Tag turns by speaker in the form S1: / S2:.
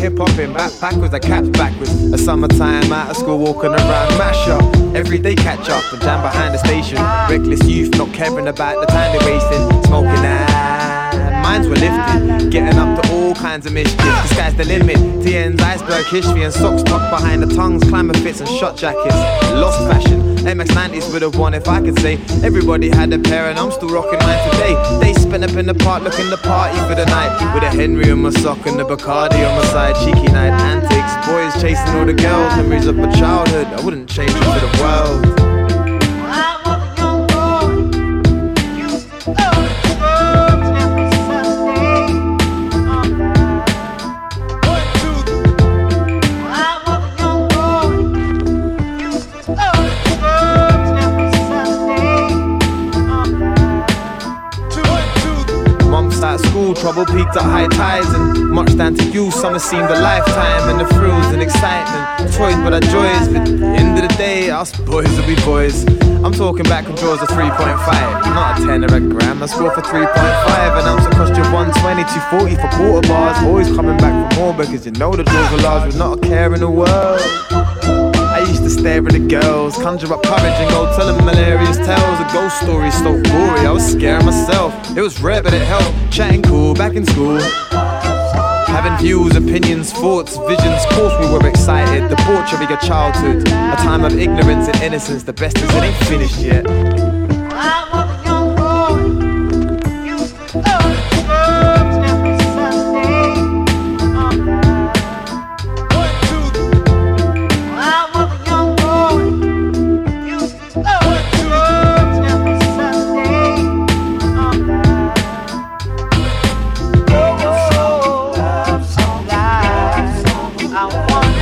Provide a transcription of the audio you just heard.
S1: hip hopping, backpack with the caps backwards. A summertime out of school walking around, mash up. Everyday catch up and jam behind the station. Reckless youth not caring about the time they're wasting. Smoking minds were lifted, getting up to all kinds of mischief. The sky's the limit. TN's iceberg history and socks tucked behind the tongues, climber fits and shot jackets. Lost fashion. MX90s would have won if I could say. Everybody had a pair and I'm still rocking mine today. They spent up in the park looking the party for the night, with a Henry on my sock and the Bacardi on my side. Cheeky night antics, boys chasing all the girls. Memories of my childhood, I wouldn't change it for the world. School trouble peaked at high tides, and much down to you. Summer seemed a lifetime, and the thrills and excitement, toys but our joys. But at the end of the day, us boys will be boys. I'm talking back when draws are 3.5, not a 10 or a gram. I score for 3.5, and ounce will cost you 120, 240 for quarter bars. Always coming back for more because you know the draws were large with not a care in the world. I used to stare at the girls, conjure up courage and go tell them hilarious tales. A ghost stories so gory, I was scaring myself. It was rare but it helped, chatting cool back in school. Having views, opinions, thoughts, visions, course we were excited. The portrait of your childhood, a time of ignorance and innocence. The best is it ain't finished yet.
S2: I want